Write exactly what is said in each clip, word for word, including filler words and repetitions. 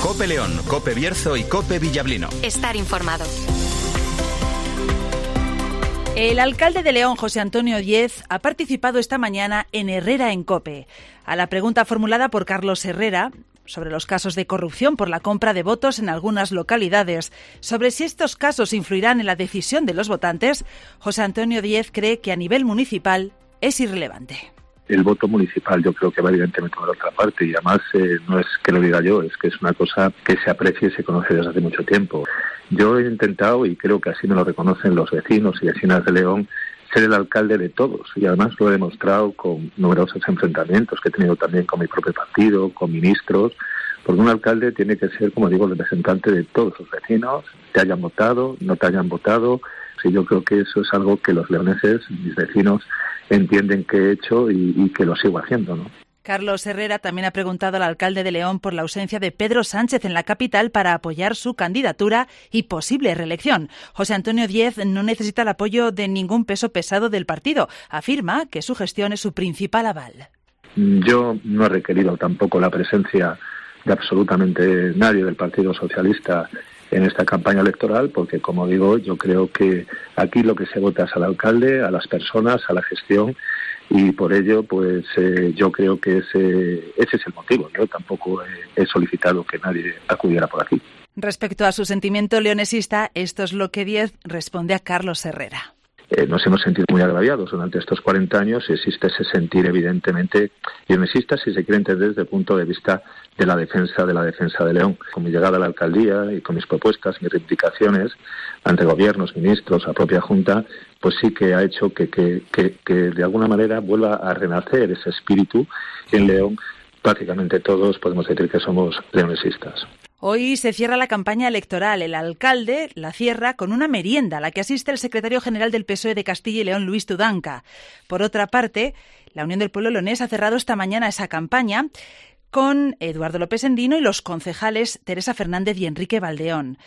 COPE León, COPE Bierzo y COPE Villablino. Estar informado. El alcalde de León, José Antonio Díez, ha participado esta mañana en Herrera en COPE. A la pregunta formulada por Carlos Herrera sobre los casos de corrupción por la compra de votos en algunas localidades, sobre si estos casos influirán en la decisión de los votantes, José Antonio Díez cree que a nivel municipal es irrelevante. El voto municipal yo creo que va evidentemente por otra parte y además eh, no es que lo diga yo, es que es una cosa que se aprecia y se conoce desde hace mucho tiempo. Yo he intentado, y creo que así me lo reconocen los vecinos y vecinas de León, ser el alcalde de todos y además lo he demostrado con numerosos enfrentamientos que he tenido también con mi propio partido, con ministros, porque un alcalde tiene que ser, como digo, el representante de todos sus vecinos, te hayan votado, no te hayan votado. Sí, yo creo que eso es algo que los leoneses, mis vecinos, entienden que he hecho y, y que lo sigo haciendo, ¿no? Carlos Herrera también ha preguntado al alcalde de León por la ausencia de Pedro Sánchez en la capital para apoyar su candidatura y posible reelección. José Antonio Díez no necesita el apoyo de ningún peso pesado del partido. Afirma que su gestión es su principal aval. Yo no he requerido tampoco la presencia de absolutamente nadie del Partido Socialista en esta campaña electoral, porque, como digo, yo creo que aquí lo que se vota es al alcalde, a las personas, a la gestión, y por ello, pues eh, yo creo que ese, ese es el motivo. Yo tampoco he, he solicitado que nadie acudiera por aquí. Respecto a su sentimiento leonesista, esto es lo que Díez responde a Carlos Herrera. Eh, nos hemos sentido muy agraviados durante estos cuarenta años y existe ese sentir evidentemente leonesista, si se quiere entender desde el punto de vista de la defensa de la defensa de León. Con mi llegada a la alcaldía y con mis propuestas, mis reivindicaciones ante gobiernos, ministros, la propia Junta, pues sí que ha hecho que, que, que, que de alguna manera vuelva a renacer ese espíritu en León. Prácticamente todos podemos decir que somos leonesistas. Hoy se cierra la campaña electoral. El alcalde la cierra con una merienda a la que asiste el secretario general del P S O E de Castilla y León, Luis Tudanca. Por otra parte, la Unión del Pueblo Leonés ha cerrado esta mañana esa campaña con Eduardo López Endino y los concejales Teresa Fernández y Enrique Valdeón.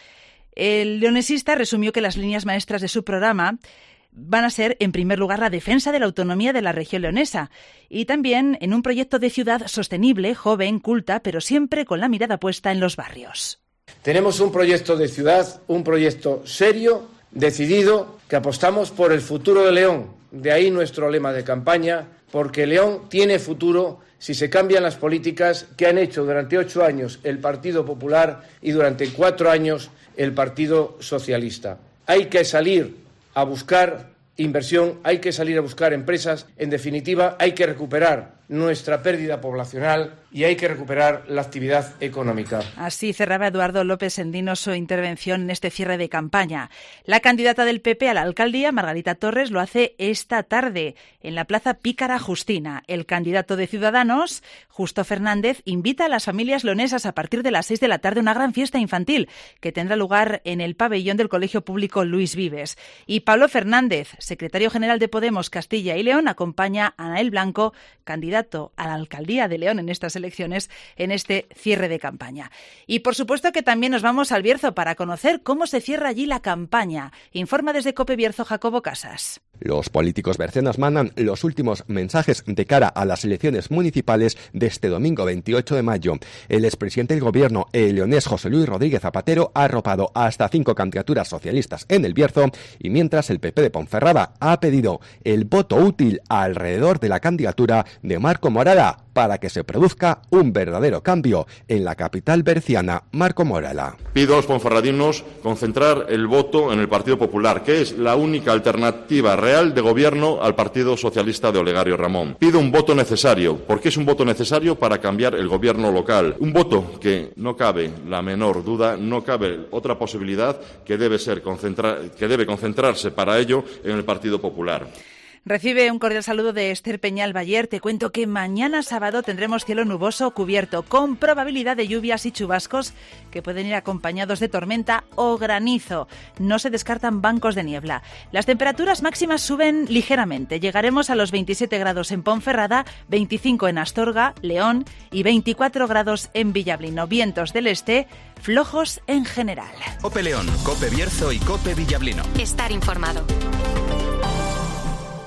El leonesista resumió que las líneas maestras de su programa van a ser, en primer lugar, la defensa de la autonomía de la región leonesa y también en un proyecto de ciudad sostenible, joven, culta, pero siempre con la mirada puesta en los barrios. Tenemos un proyecto de ciudad, un proyecto serio, decidido, que apostamos por el futuro de León. De ahí nuestro lema de campaña, porque León tiene futuro si se cambian las políticas que han hecho durante ocho años el Partido Popular y durante cuatro años el Partido Socialista. Hay que salir a buscar inversión, hay que salir a buscar empresas, en definitiva hay que recuperar nuestra pérdida poblacional y hay que recuperar la actividad económica. Así cerraba Eduardo López Endino su intervención en este cierre de campaña. La candidata del P P a la alcaldía, Margarita Torres, lo hace esta tarde en la Plaza Pícara Justina. El candidato de Ciudadanos, Justo Fernández, invita a las familias leonesas a partir de las seis de la tarde a una gran fiesta infantil que tendrá lugar en el pabellón del Colegio Público Luis Vives. Y Pablo Fernández, secretario general de Podemos Castilla y León, acompaña a Anael Blanco, candidato a la alcaldía de León en estas elecciones, en este cierre de campaña. Y por supuesto que también nos vamos al Bierzo para conocer cómo se cierra allí la campaña. Informa desde COPE Bierzo Jacobo Casas. Los políticos bercenos mandan los últimos mensajes de cara a las elecciones municipales de este domingo veintiocho de mayo. El expresidente del gobierno, el leonés José Luis Rodríguez Zapatero, ha arropado hasta cinco candidaturas socialistas en el Bierzo y mientras el P P de Ponferrada ha pedido el voto útil alrededor de la candidatura de Marco Morala para que se produzca un verdadero cambio en la capital berciana. Marco Morala. Pido a los ponferradinos concentrar el voto en el Partido Popular, que es la única alternativa real de gobierno al Partido Socialista de Olegario Ramón. Pido un voto necesario, porque es un voto necesario para cambiar el gobierno local. Un voto que no cabe la menor duda, no cabe otra posibilidad que debe ser concentrar, que debe concentrarse para ello en el Partido Popular. Recibe un cordial saludo de Esther Peñal Bayer. Te cuento que mañana sábado tendremos cielo nuboso cubierto con probabilidad de lluvias y chubascos que pueden ir acompañados de tormenta o granizo. No se descartan bancos de niebla. Las temperaturas máximas suben ligeramente. Llegaremos a los veintisiete grados en Ponferrada, veinticinco en Astorga, León y veinticuatro grados en Villablino. Vientos del este flojos en general. COPE León, COPE Bierzo y COPE Villablino. Estar informado.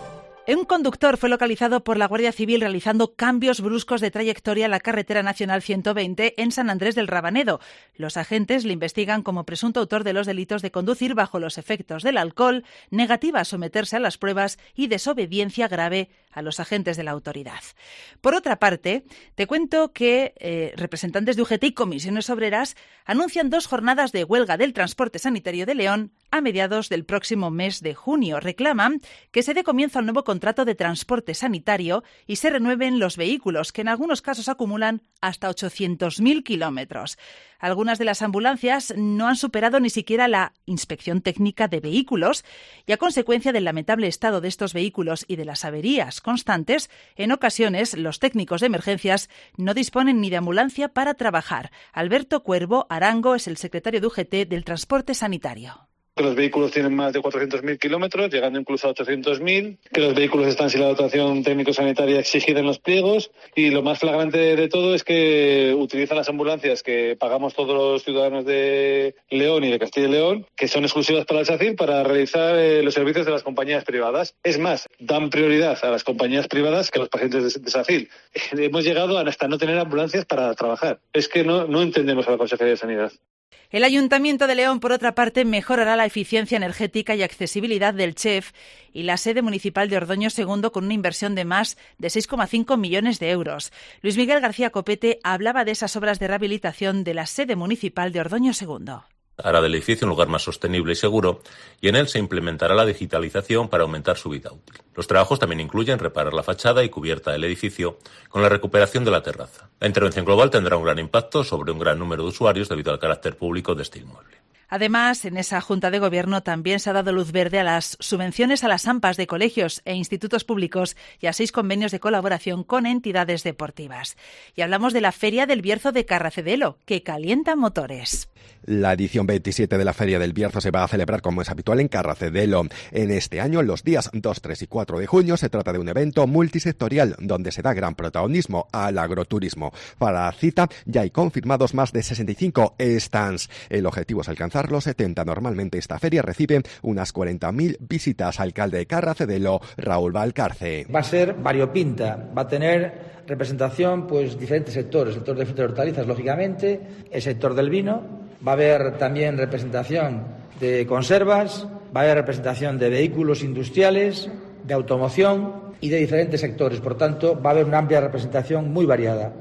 Un conductor fue localizado por la Guardia Civil realizando cambios bruscos de trayectoria en la carretera nacional ciento veinte en San Andrés del Rabanero. Los agentes le investigan como presunto autor de los delitos de conducir bajo los efectos del alcohol, negativa a someterse a las pruebas y desobediencia grave a los agentes de la autoridad. Por otra parte, te cuento que eh, representantes de U G T y comisiones obreras anuncian dos jornadas de huelga del transporte sanitario de León a mediados del próximo mes de junio. Reclaman que se dé comienzo al nuevo contrato de transporte sanitario y se renueven los vehículos, que en algunos casos acumulan hasta ochocientos mil kilómetros. Algunas de las ambulancias no han superado ni siquiera la inspección técnica de vehículos y, a consecuencia del lamentable estado de estos vehículos y de las averías constantes, en ocasiones los técnicos de emergencias no disponen ni de ambulancia para trabajar. Alberto Cuervo Arango es el secretario de U G T del Transporte Sanitario. Que los vehículos tienen más de cuatrocientos mil kilómetros, llegando incluso a ochocientos mil, que los vehículos están sin la dotación técnico-sanitaria exigida en los pliegos, y lo más flagrante de todo es que utilizan las ambulancias que pagamos todos los ciudadanos de León y de Castilla y León, que son exclusivas para el SACIR, para realizar eh, los servicios de las compañías privadas. Es más, dan prioridad a las compañías privadas que a los pacientes de, de SACIR. Hemos llegado hasta no tener ambulancias para trabajar. Es que no, no entendemos a la Consejería de Sanidad. El Ayuntamiento de León, por otra parte, mejorará la eficiencia energética y accesibilidad del C H E F y la sede municipal de Ordoño segundo con una inversión de más de seis coma cinco millones de euros. Luis Miguel García Copete hablaba de esas obras de rehabilitación de la sede municipal de Ordoño segundo. Hará del edificio un lugar más sostenible y seguro, y en él se implementará la digitalización para aumentar su vida útil. Los trabajos también incluyen reparar la fachada y cubierta del edificio con la recuperación de la terraza. La intervención global tendrá un gran impacto sobre un gran número de usuarios debido al carácter público de este inmueble. Además, en esa Junta de Gobierno también se ha dado luz verde a las subvenciones a las AMPAs de colegios e institutos públicos y a seis convenios de colaboración con entidades deportivas. Y hablamos de la Feria del Bierzo de Carracedelo, que calienta motores. La edición veintisiete de la Feria del Bierzo se va a celebrar como es habitual en Carracedelo. En este año, los días dos, tres y cuatro de junio, se trata de un evento multisectorial donde se da gran protagonismo al agroturismo. Para la cita ya hay confirmados más de sesenta y cinco stands. El objetivo es alcanzar los setenta. Normalmente esta feria recibe unas cuarenta mil visitas. Alcalde de Carracedelo, Raúl Valcarce. Va a ser variopinta, va a tener representación, pues diferentes sectores, el sector de frutas y hortalizas, lógicamente, el sector del vino, va a haber también representación de conservas, va a haber representación de vehículos industriales, de automoción y de diferentes sectores. Por tanto, va a haber una amplia representación muy variada.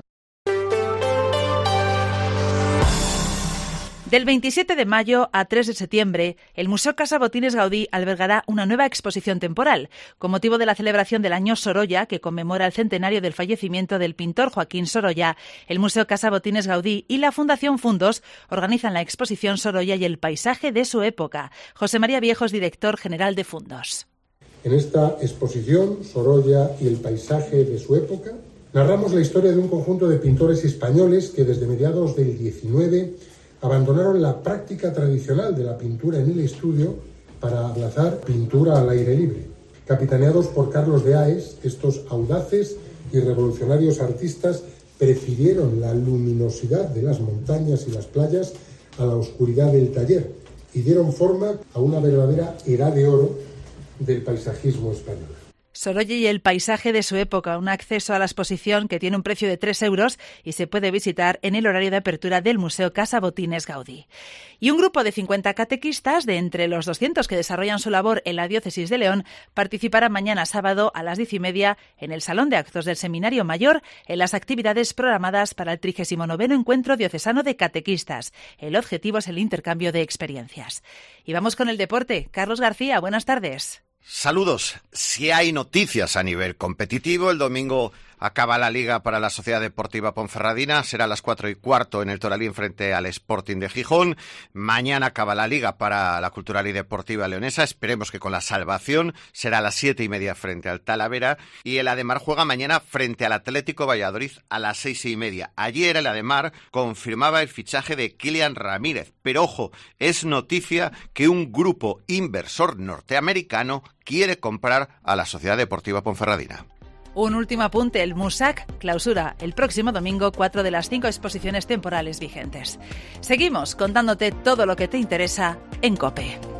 Del veintisiete de mayo a tres de septiembre, el Museo Casa Botines Gaudí albergará una nueva exposición temporal, con motivo de la celebración del Año Sorolla, que conmemora el centenario del fallecimiento del pintor Joaquín Sorolla. El Museo Casa Botines Gaudí y la Fundación Fundos organizan la exposición Sorolla y el paisaje de su época. José María Viejos, director general de Fundos. En esta exposición, Sorolla y el paisaje de su época, narramos la historia de un conjunto de pintores españoles que desde mediados del diecinueve abandonaron la práctica tradicional de la pintura en el estudio para abrazar pintura al aire libre. Capitaneados por Carlos de Aes, estos audaces y revolucionarios artistas prefirieron la luminosidad de las montañas y las playas a la oscuridad del taller y dieron forma a una verdadera era de oro del paisajismo español. Sorolla y el paisaje de su época, un acceso a la exposición que tiene un precio de tres euros y se puede visitar en el horario de apertura del Museo Casa Botines Gaudí. Y un grupo de cincuenta catequistas, de entre los doscientos que desarrollan su labor en la Diócesis de León, participará mañana sábado a las diez y media en el Salón de Actos del Seminario Mayor en las actividades programadas para el trigésimo noveno Encuentro Diocesano de Catequistas. El objetivo es el intercambio de experiencias. Y vamos con el deporte. Carlos García, buenas tardes. Saludos. Si hay noticias a nivel competitivo, el domingo acaba la Liga para la Sociedad Deportiva Ponferradina. Será a las cuatro y cuarto en el Toralín frente al Sporting de Gijón. Mañana acaba la Liga para la Cultural y Deportiva Leonesa. Esperemos que con la salvación. Será a las siete y media frente al Talavera. Y el Ademar juega mañana frente al Atlético Valladolid a las seis y media. Ayer el Ademar confirmaba el fichaje de Kylian Ramírez. Pero ojo, es noticia que un grupo inversor norteamericano quiere comprar a la Sociedad Deportiva Ponferradina. Un último apunte, el MUSAC clausura el próximo domingo cuatro de las cinco exposiciones temporales vigentes. Seguimos contándote todo lo que te interesa en COPE.